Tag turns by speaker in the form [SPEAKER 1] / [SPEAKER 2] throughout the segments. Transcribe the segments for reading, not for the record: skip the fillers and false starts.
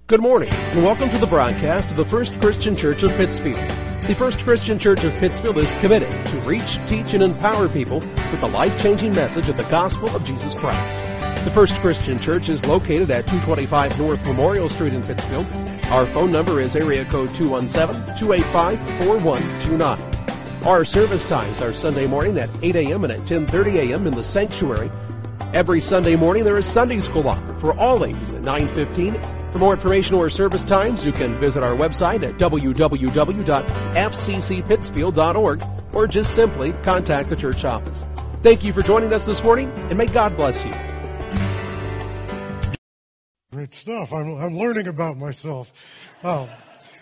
[SPEAKER 1] Good morning, and welcome to the broadcast of the First Christian Church of Pittsfield. The First Christian Church of Pittsfield is committed to reach, teach, and empower people with the life-changing message of the gospel of Jesus Christ. The First Christian Church is located at 225 North Memorial Street in Pittsfield. Our phone number is area code 217-285-4129. Our service times are Sunday morning at 8 a.m. and at 10:30 a.m. in the sanctuary. Every Sunday morning there is Sunday school offered for all ages at 9:15. For more information or service times, you can visit our website at www.fccpittsfield.org or just simply contact the church office. Thank you for joining us this morning, and may God bless you.
[SPEAKER 2] Great stuff. I'm learning about myself. Folks,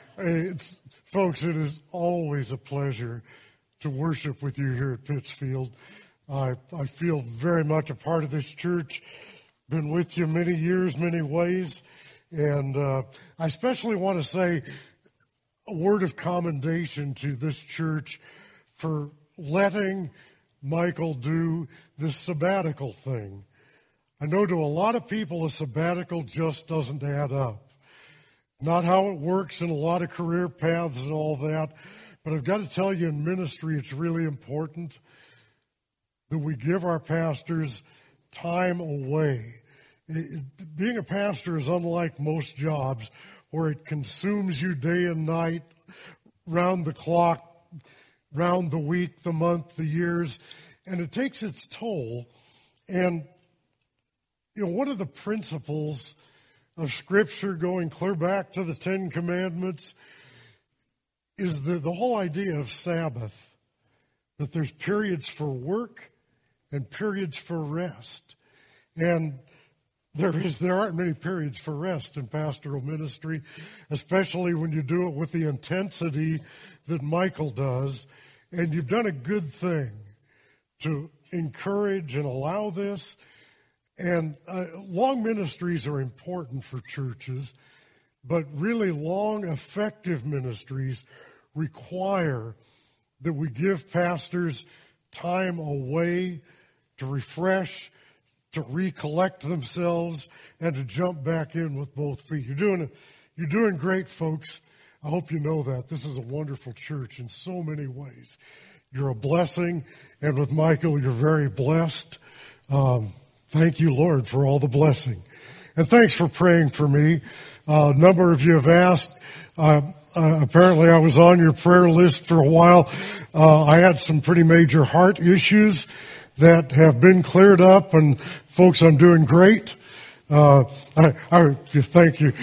[SPEAKER 2] it is always a pleasure to worship with you here at Pittsfield. I feel very much a part of this church. Been with you many years, many ways. And I especially want to say a word of commendation to this church for letting Michael do this sabbatical thing. I know to a lot of people a sabbatical just doesn't add up. Not how it works in a lot of career paths and all that. But I've got to tell you, in ministry, it's really important that we give our pastors time away. Being a pastor is unlike most jobs where it consumes you day and night, round the clock, round the week, the month, the years, and it takes its toll. And, one of the principles of Scripture going clear back to the Ten Commandments is the whole idea of Sabbath, that there's periods for work and periods for rest. And there aren't many periods for rest in pastoral ministry, especially when you do it with the intensity that Michael does. And you've done a good thing to encourage and allow this. And long ministries are important for churches, but really long, effective ministries require that we give pastors time away to refresh, to recollect themselves, and to jump back in with both feet. You're doing great, folks. I hope you know that. This is a wonderful church in so many ways. You're a blessing, and with Michael, you're very blessed. Thank you, Lord, for all the blessing. And thanks for praying for me. A number of you have asked. Apparently, I was on your prayer list for a while. I had some pretty major heart issues that have been cleared up, and folks, I'm doing great. Thank you.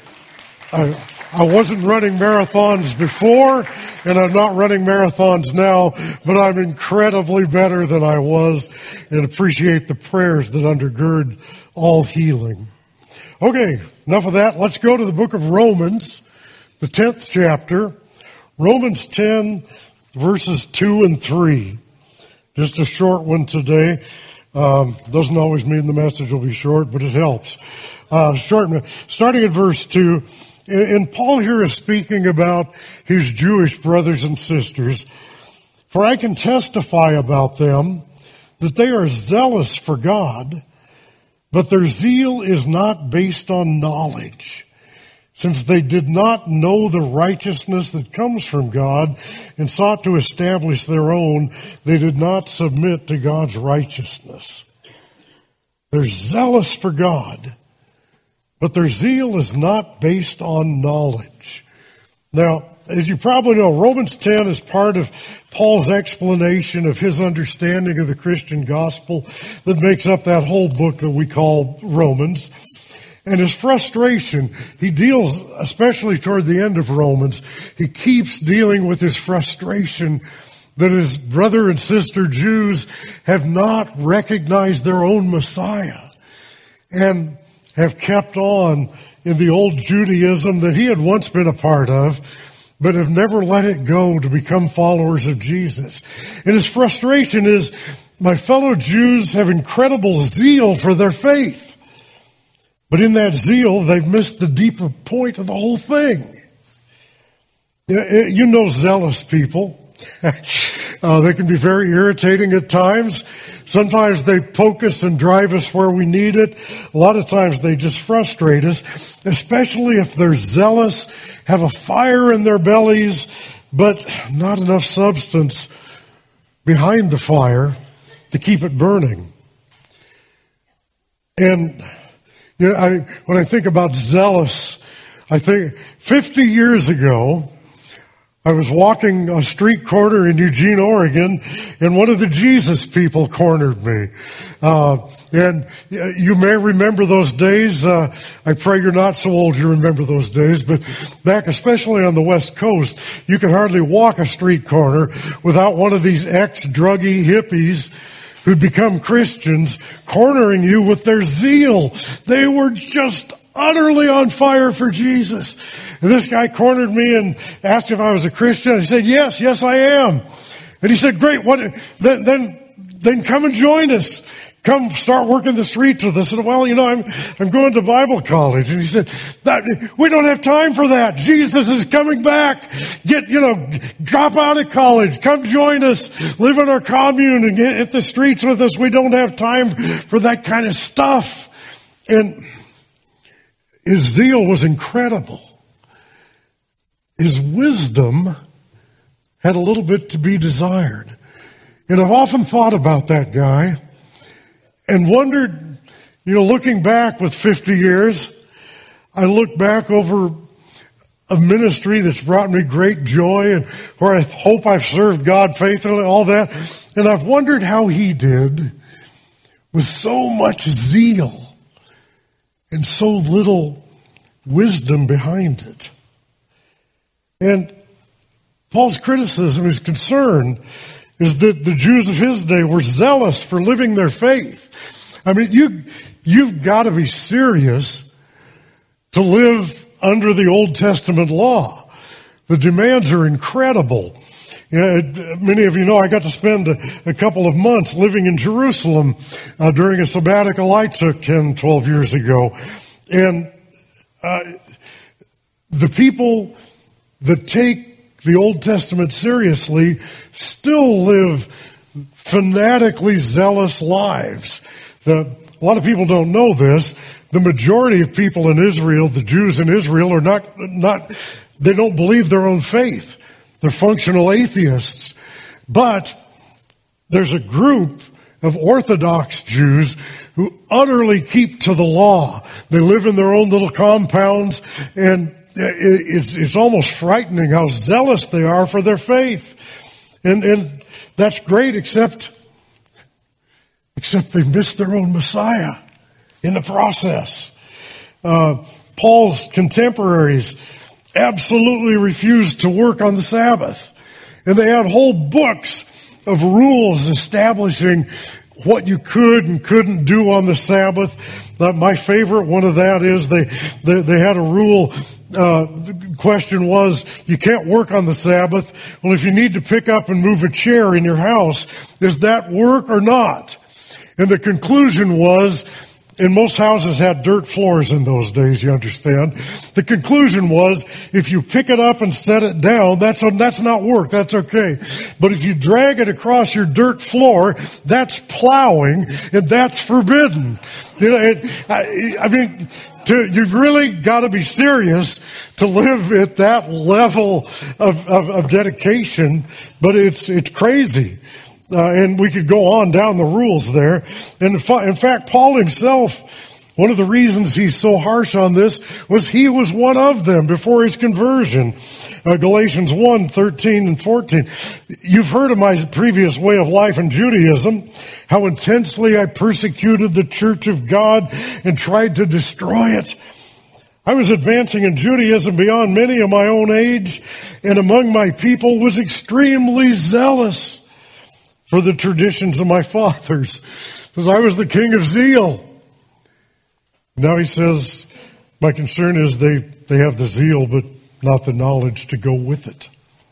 [SPEAKER 2] I wasn't running marathons before, and I'm not running marathons now, but I'm incredibly better than I was, and appreciate the prayers that undergird all healing. Okay, enough of that. Let's go to the book of Romans, the 10th chapter, Romans 10, verses 2 and 3. Just a short one today. Doesn't always mean the message will be short, but it helps. Starting at verse 2, and Paul here is speaking about his Jewish brothers and sisters. For I can testify about them that they are zealous for God, but their zeal is not based on knowledge. Since they did not know the righteousness that comes from God and sought to establish their own, they did not submit to God's righteousness. They're zealous for God, but their zeal is not based on knowledge. Now, as you probably know, Romans 10 is part of Paul's explanation of his understanding of the Christian gospel that makes up that whole book that we call Romans. And his frustration, he deals, especially toward the end of Romans, he keeps dealing with his frustration that his brother and sister Jews have not recognized their own Messiah and have kept on in the old Judaism that he had once been a part of, but have never let it go to become followers of Jesus. And his frustration is, my fellow Jews have incredible zeal for their faith. But in that zeal, they've missed the deeper point of the whole thing. You know zealous people. They can be very irritating at times. Sometimes they poke us and drive us where we need it. A lot of times they just frustrate us, especially if they're zealous, have a fire in their bellies, but not enough substance behind the fire to keep it burning. And when I think about zealous, I think 50 years ago, I was walking a street corner in Eugene, Oregon, and one of the Jesus people cornered me. And you may remember those days. I pray you're not so old you remember those days. But back, especially on the West Coast, you could hardly walk a street corner without one of these ex-druggy hippies who'd become Christians cornering you with their zeal. They were just utterly on fire for Jesus. And this guy cornered me and asked if I was a Christian. I said, yes, I am. And he said, great, then come and join us. Come start working the streets with us. And well, I'm going to Bible college. And he said, we don't have time for that. Jesus is coming back. Drop out of college. Come join us. Live in our commune and hit the streets with us. We don't have time for that kind of stuff. And his zeal was incredible. His wisdom had a little bit to be desired. And I've often thought about that guy and wondered, looking back with 50 years, I look back over a ministry that's brought me great joy and where I hope I've served God faithfully, all that. And I've wondered how he did with so much zeal and so little wisdom behind it. And Paul's criticism, his concern, is that the Jews of his day were zealous for living their faith. I mean, you've got to be serious to live under the Old Testament law. The demands are incredible. Many of you know I got to spend a couple of months living in Jerusalem during a sabbatical I took 10, 12 years ago. And the people that take the Old Testament seriously still live fanatically zealous lives. A lot of people don't know this. The majority of people in Israel, the Jews in Israel, are not they don't believe their own faith. They're functional atheists. But there's a group of Orthodox Jews who utterly keep to the law. They live in their own little compounds, and it's almost frightening how zealous they are for their faith. And that's great, except they've missed their own Messiah in the process. Paul's contemporaries absolutely refused to work on the Sabbath. And they had whole books of rules establishing what you could and couldn't do on the Sabbath. My favorite one of that is they had a rule. The question was, you can't work on the Sabbath. Well, if you need to pick up and move a chair in your house, is that work or not? And the conclusion was, and most houses had dirt floors in those days, you understand. The conclusion was, if you pick it up and set it down, that's not work, that's okay. But if you drag it across your dirt floor, that's plowing, and that's forbidden. You've really got to be serious to live at that level of dedication, but it's crazy. And we could go on down the rules there. And in fact, Paul himself, one of the reasons he's so harsh on this was he was one of them before his conversion. Galatians 1, 13 and 14. You've heard of my previous way of life in Judaism, how intensely I persecuted the church of God and tried to destroy it. I was advancing in Judaism beyond many of my own age, and among my people was extremely zealous for the traditions of my fathers, because I was the king of zeal. Now he says, my concern is they have the zeal, but not the knowledge to go with it.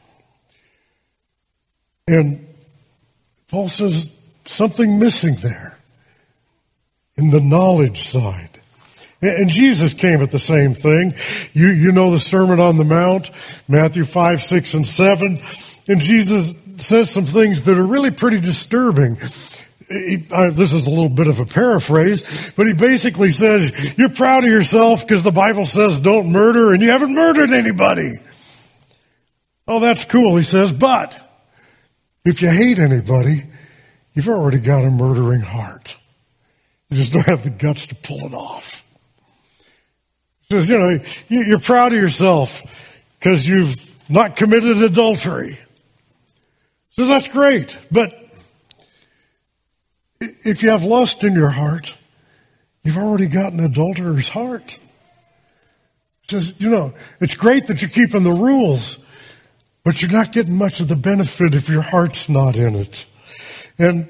[SPEAKER 2] And Paul says something missing there in the knowledge side. And Jesus came at the same thing. You know the Sermon on the Mount, Matthew 5, 6, and 7. And Jesus says some things that are really pretty disturbing. This is a little bit of a paraphrase, but he basically says, you're proud of yourself because the Bible says don't murder, and you haven't murdered anybody. Oh, that's cool, he says, but if you hate anybody, you've already got a murdering heart. You just don't have the guts to pull it off. He says, you're proud of yourself because you've not committed adultery. He says, that's great, but if you have lust in your heart, you've already got an adulterer's heart. He says, it's great that you're keeping the rules, but you're not getting much of the benefit if your heart's not in it. And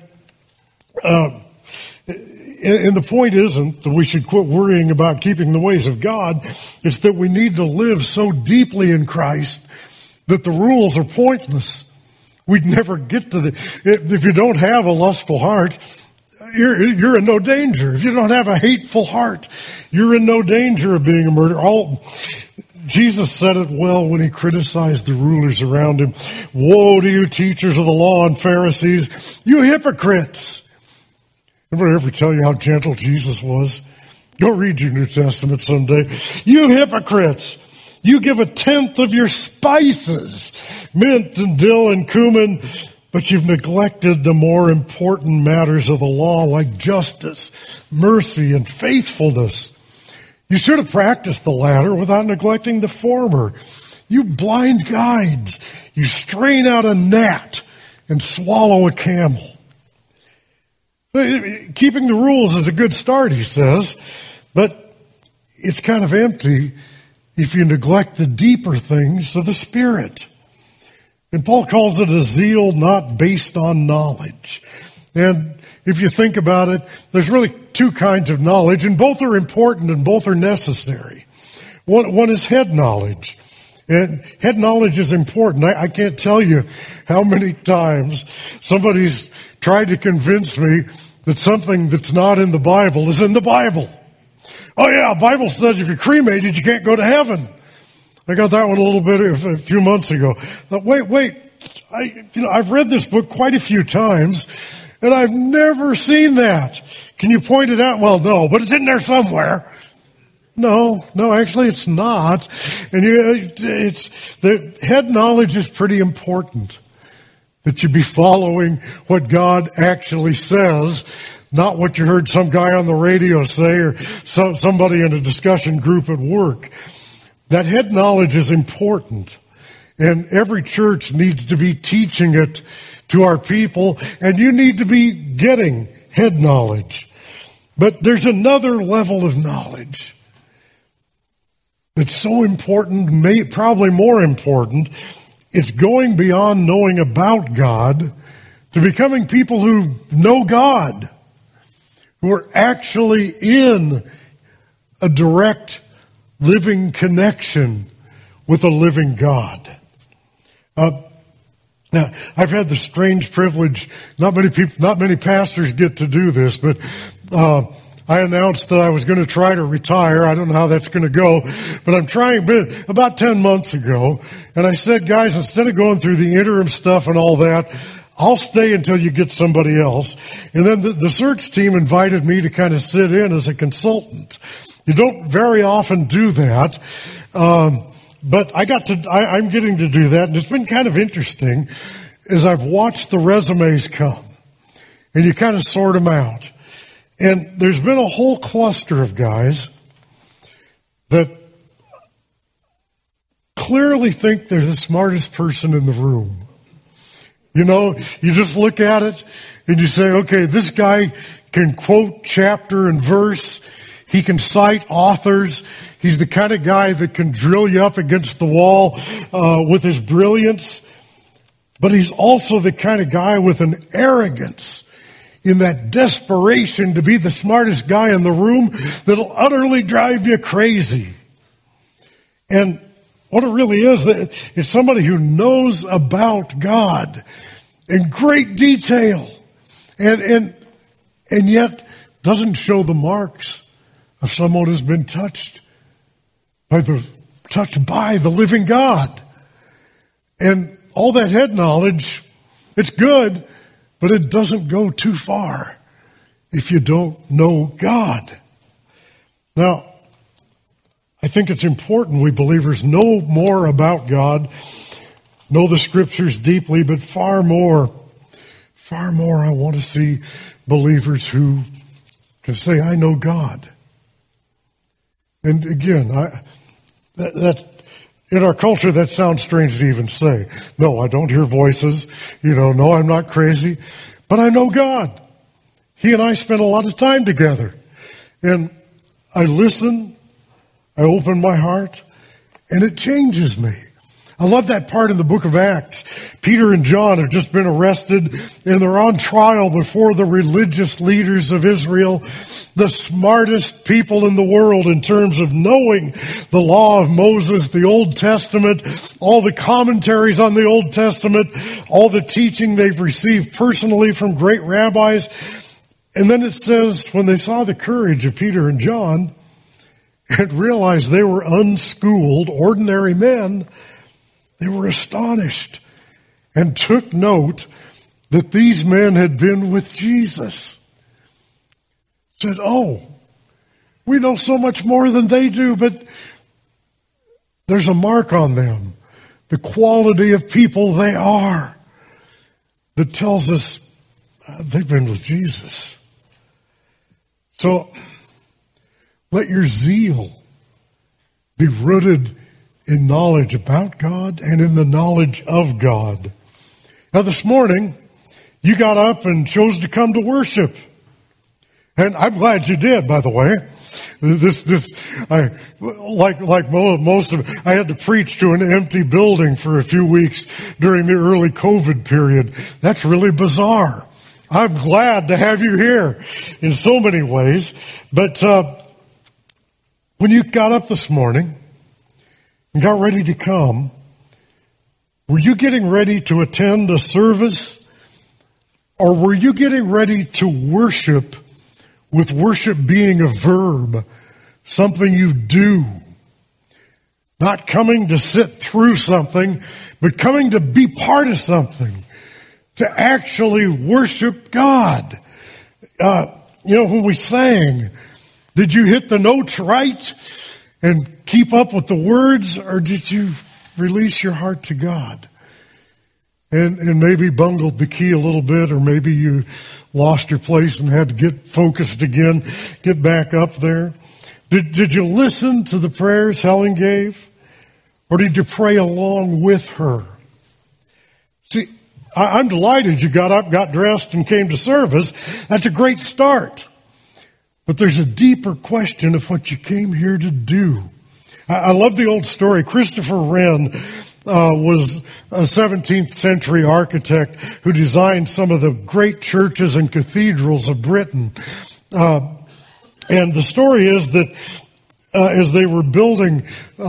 [SPEAKER 2] the point isn't that we should quit worrying about keeping the ways of God. It's that we need to live so deeply in Christ that the rules are pointless. We'd never get to if you don't have a lustful heart, you're in no danger. If you don't have a hateful heart, you're in no danger of being a murderer. Jesus said it well when he criticized the rulers around him. Woe to you, teachers of the law and Pharisees, you hypocrites! Anybody ever tell you how gentle Jesus was? Go read your New Testament someday. You hypocrites! You give 1/10 of your spices, mint and dill and cumin, but you've neglected the more important matters of the law like justice, mercy, and faithfulness. You should have practiced the latter without neglecting the former. You blind guides, you strain out a gnat and swallow a camel. Keeping the rules is a good start, he says, but it's kind of empty if you neglect the deeper things of the Spirit. And Paul calls it a zeal not based on knowledge. And if you think about it, there's really two kinds of knowledge, and both are important and both are necessary. One is head knowledge. And head knowledge is important. I can't tell you how many times somebody's tried to convince me that something that's not in the Bible is in the Bible. Oh yeah, the Bible says if you're cremated, you can't go to heaven. I got that one a little bit a few months ago. Thought, wait, I've read this book quite a few times, and I've never seen that. Can you point it out? Well, no, but it's in there somewhere. No, actually it's not. And the head knowledge is pretty important. That you be following what God actually says, not what you heard some guy on the radio say or somebody in a discussion group at work. That head knowledge is important. And every church needs to be teaching it to our people, and you need to be getting head knowledge. But there's another level of knowledge that's so important, probably more important. It's going beyond knowing about God to becoming people who know God, who are actually in a direct living connection with a living God. Now, I've had the strange privilege, not many pastors get to do this, but I announced that I was going to try to retire. I don't know how that's going to go, but I'm trying about 10 months ago. And I said, guys, instead of going through the interim stuff and all that, I'll stay until you get somebody else. And then the search team invited me to kind of sit in as a consultant. You don't very often do that. But I'm getting to do that. And it's been kind of interesting as I've watched the resumes come and you kind of sort them out. And there's been a whole cluster of guys that clearly think they're the smartest person in the room. You just look at it and you say, okay, this guy can quote chapter and verse. He can cite authors. He's the kind of guy that can drill you up against the wall with his brilliance. But he's also the kind of guy with an arrogance in that desperation to be the smartest guy in the room that'll utterly drive you crazy. And what it really is somebody who knows about God in great detail and yet doesn't show the marks of someone who's been touched by the living God. And all that head knowledge, it's good, but it doesn't go too far if you don't know God. Now, I think it's important we believers know more about God, know the Scriptures deeply, but far more, I want to see believers who can say, I know God. And again, that in our culture, that sounds strange to even say. No, I don't hear voices. No, I'm not crazy. But I know God. He and I spend a lot of time together. And I listen, I open my heart, and it changes me. I love that part in the book of Acts. Peter and John have just been arrested, and they're on trial before the religious leaders of Israel, the smartest people in the world in terms of knowing the law of Moses, the Old Testament, all the commentaries on the Old Testament, all the teaching they've received personally from great rabbis. And then it says, when they saw the courage of Peter and John and realized they were unschooled, ordinary men, they were astonished and took note that these men had been with Jesus. Said, we know so much more than they do, but there's a mark on them, the quality of people they are, that tells us they've been with Jesus. So let your zeal be rooted in knowledge about God and in the knowledge of God. Now this morning, you got up and chose to come to worship. And I'm glad you did, by the way. I had to preach to an empty building for a few weeks during the early COVID period. That's really bizarre. I'm glad to have you here in so many ways. But when you got up this morning and got ready to come, were you getting ready to attend a service, or were you getting ready to worship, with worship being a verb, something you do? Not coming to sit through something, but coming to be part of something, to actually worship God. When we sang, did you hit the notes right and keep up with the words, or did you release your heart to God? And maybe bungled the key a little bit, or maybe you lost your place and had to get focused again, get back up there. Did you listen to the prayers Helen gave, or did you pray along with her? See, I'm delighted you got up, got dressed, and came to service. That's a great start. But there's a deeper question of what you came here to do. I love the old story. Christopher Wren was a 17th century architect who designed some of the great churches and cathedrals of Britain. And the story is that as they were building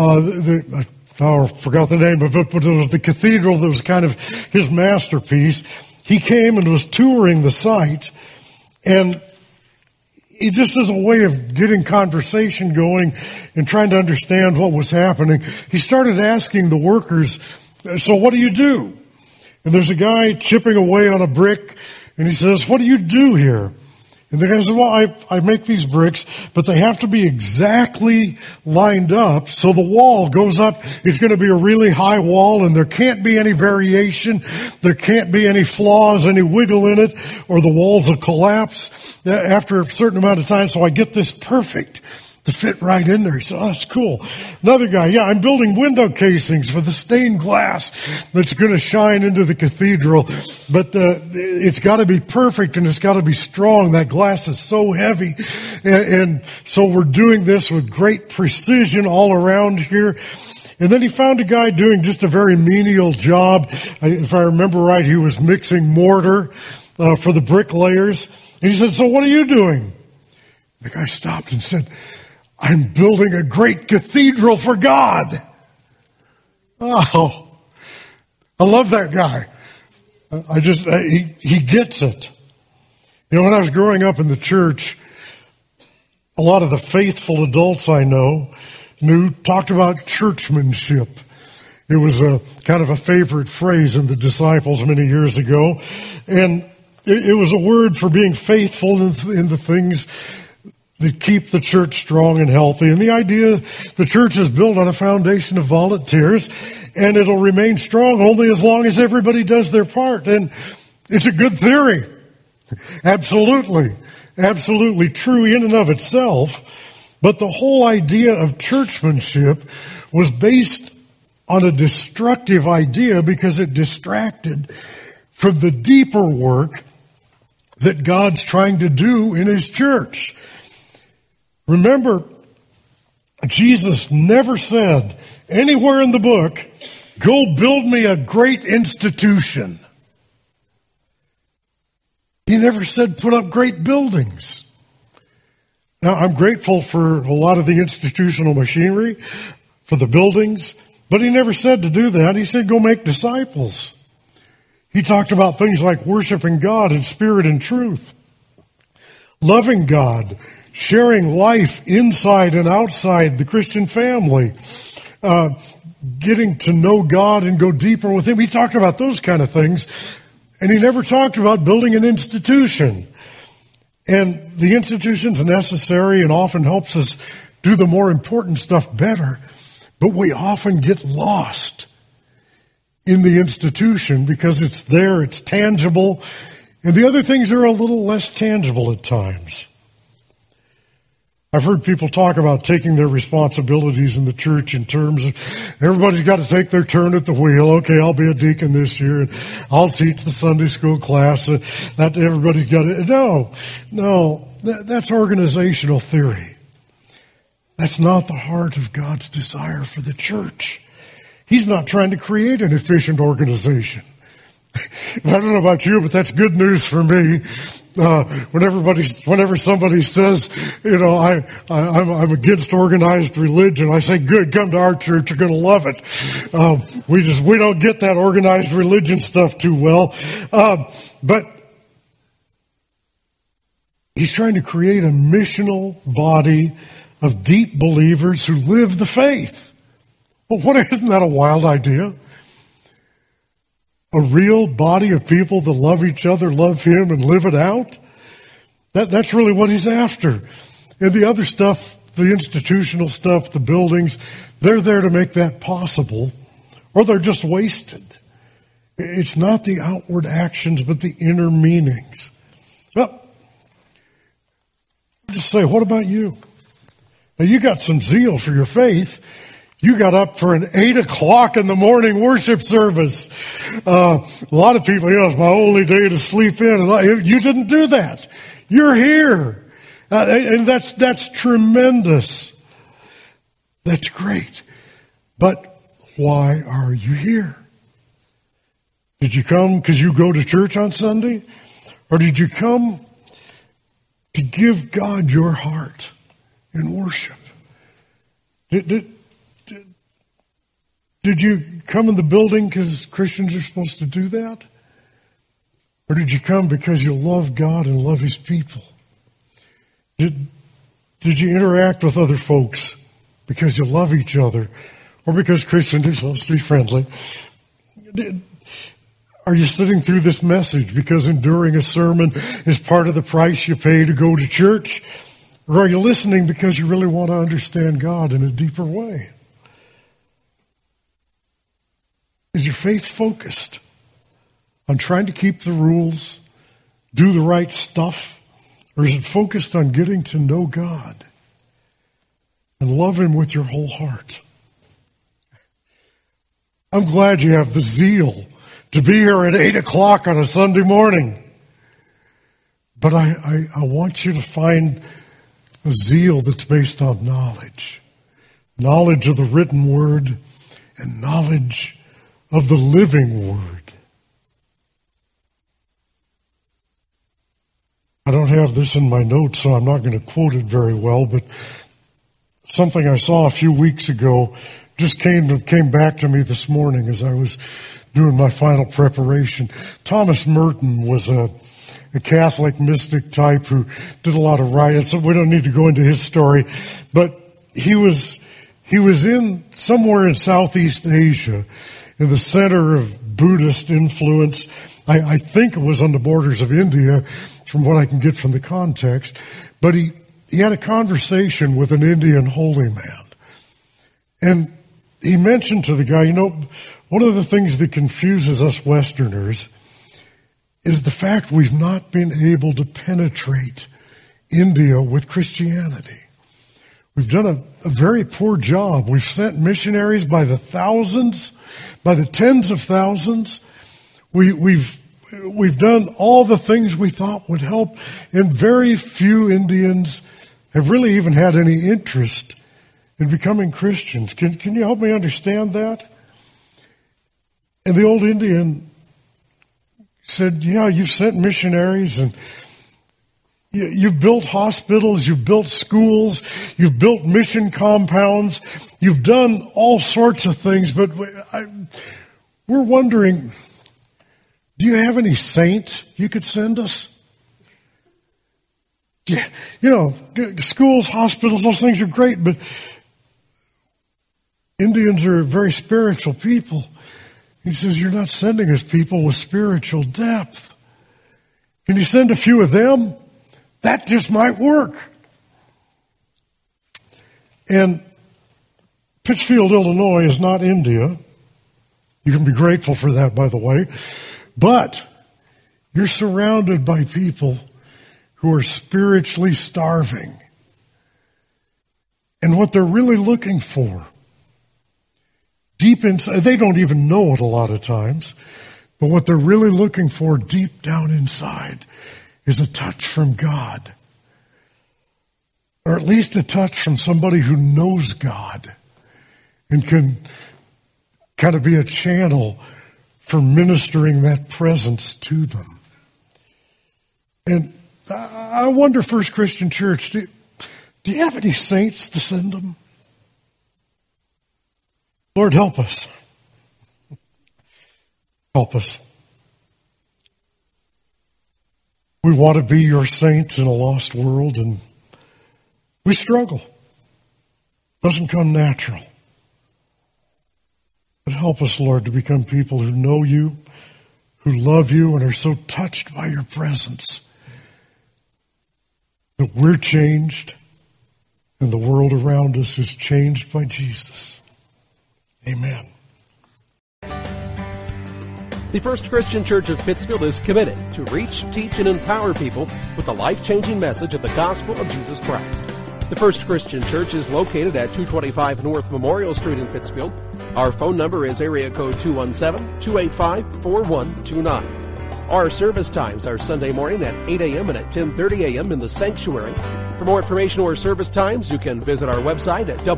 [SPEAKER 2] I forgot the name of it, but it was the cathedral that was kind of his masterpiece. He came and was touring the site, and he just as a way of getting conversation going and trying to understand what was happening, he started asking the workers, so what do you do? And there's a guy chipping away on a brick, and he says, what do you do here? And the guy said, well, I make these bricks, but they have to be exactly lined up so the wall goes up. It's going to be a really high wall, and there can't be any variation. There can't be any flaws, any wiggle in it, or the walls will collapse after a certain amount of time. So I get this perfect to fit right in there. He said, oh, that's cool. Another guy, I'm building window casings for the stained glass that's going to shine into the cathedral. But it's got to be perfect, and it's got to be strong. That glass is so heavy. And so we're doing this with great precision all around here. And then he found a guy doing just a very menial job. If I remember right, he was mixing mortar for the bricklayers. And he said, so what are you doing? The guy stopped and said, I'm building a great cathedral for God. Oh, I love that guy. He gets it. When I was growing up in the church, a lot of the faithful adults I knew talked about churchmanship. It was a kind of a favorite phrase in the disciples many years ago. And it was a word for being faithful in the things that keep the church strong and healthy. And the idea the church is built on a foundation of volunteers, and it'll remain strong only as long as everybody does their part. And it's a good theory. Absolutely. Absolutely true in and of itself. But the whole idea of churchmanship was based on a destructive idea because it distracted from the deeper work that God's trying to do in His church. Remember, Jesus never said anywhere in the book, go build me a great institution. He never said put up great buildings. Now, I'm grateful for a lot of the institutional machinery, for the buildings, but He never said to do that. He said go make disciples. He talked about things like worshiping God in spirit and truth, loving God, sharing life inside and outside the Christian family, getting to know God and go deeper with Him. He talked about those kind of things, and He never talked about building an institution. And the institution's necessary and often helps us do the more important stuff better, but we often get lost in the institution because it's there, it's tangible, and the other things are a little less tangible at times. I've heard people talk about taking their responsibilities in the church in terms of everybody's got to take their turn at the wheel. Okay, I'll be a deacon this year, and I'll teach the Sunday school class. That everybody's got to. No, that's organizational theory. That's not the heart of God's desire for the church. He's not trying to create an efficient organization. I don't know about you, but that's good news for me. Whenever somebody says, I'm against organized religion, I say, good, come to our church, you're going to love it. We don't get that organized religion stuff too well. But He's trying to create a missional body of deep believers who live the faith. Well, isn't that a wild idea? A real body of people that love each other, love Him, and live it out? That's really what He's after. And the other stuff, the institutional stuff, the buildings, they're there to make that possible, or they're just wasted. It's not the outward actions, but the inner meanings. Well, I'll just say, what about you? Now, you got some zeal for your faith. You got up for an 8 o'clock in the morning worship service. A lot of people, it's my only day to sleep in. And you didn't do that. You're here. And that's tremendous. That's great. But why are you here? Did you come because you go to church on Sunday? Or did you come to give God your heart in worship? Did you come in the building because Christians are supposed to do that? Or did you come because you love God and love His people? Did you interact with other folks because you love each other? Or because Christians are supposed to be friendly? Are you sitting through this message because enduring a sermon is part of the price you pay to go to church? Or are you listening because you really want to understand God in a deeper way? Is your faith focused on trying to keep the rules, do the right stuff, or is it focused on getting to know God and love Him with your whole heart? I'm glad you have the zeal to be here at 8 o'clock on a Sunday morning. But I want you to find a zeal that's based on knowledge. Knowledge of the written word and knowledge of the living word. I don't have this in my notes, so I'm not going to quote it very well, but something I saw a few weeks ago just came back to me this morning as I was doing my final preparation. Thomas Merton was a Catholic mystic type who did a lot of writing, so we don't need to go into his story, but he was he was somewhere in Southeast Asia, in the center of Buddhist influence. I think it was on the borders of India, from what I can get from the context. But he had a conversation with an Indian holy man. And he mentioned to the guy, one of the things that confuses us Westerners is the fact we've not been able to penetrate India with Christianity. We've done a very poor job. We've sent missionaries by the thousands, by the tens of thousands. We've done all the things we thought would help, and very few Indians have really even had any interest in becoming Christians. Can you help me understand that? And the old Indian said, yeah, you've sent missionaries, and you've built hospitals, you've built schools, you've built mission compounds, you've done all sorts of things, but we're wondering, do you have any saints you could send us? Yeah, schools, hospitals, those things are great, but Indians are very spiritual people. He says, you're not sending us people with spiritual depth. Can you send a few of them? That just might work. And Pittsfield, Illinois is not India. You can be grateful for that, by the way. But you're surrounded by people who are spiritually starving. And what they're really looking for, deep inside, they don't even know it a lot of times, but what they're really looking for deep down inside is a touch from God. Or at least a touch from somebody who knows God and can kind of be a channel for ministering that presence to them. And I wonder, First Christian Church, do you have any saints to send them? Lord, help us. Help us. We want to be your saints in a lost world, and we struggle. It doesn't come natural. But help us, Lord, to become people who know you, who love you, and are so touched by your presence that we're changed and the world around us is changed by Jesus. Amen.
[SPEAKER 1] The First Christian Church of Pittsfield is committed to reach, teach, and empower people with the life-changing message of the gospel of Jesus Christ. The First Christian Church is located at 225 North Memorial Street in Pittsfield. Our phone number is area code 217-285-4129. Our service times are Sunday morning at 8 a.m. and at 10:30 a.m. in the sanctuary. For more information or service times, you can visit our website at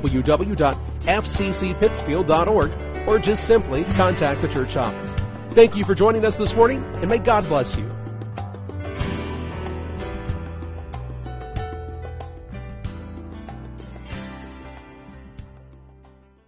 [SPEAKER 1] www.fccpittsfield.org or just simply contact the church office. Thank you for joining us this morning, and may God bless you.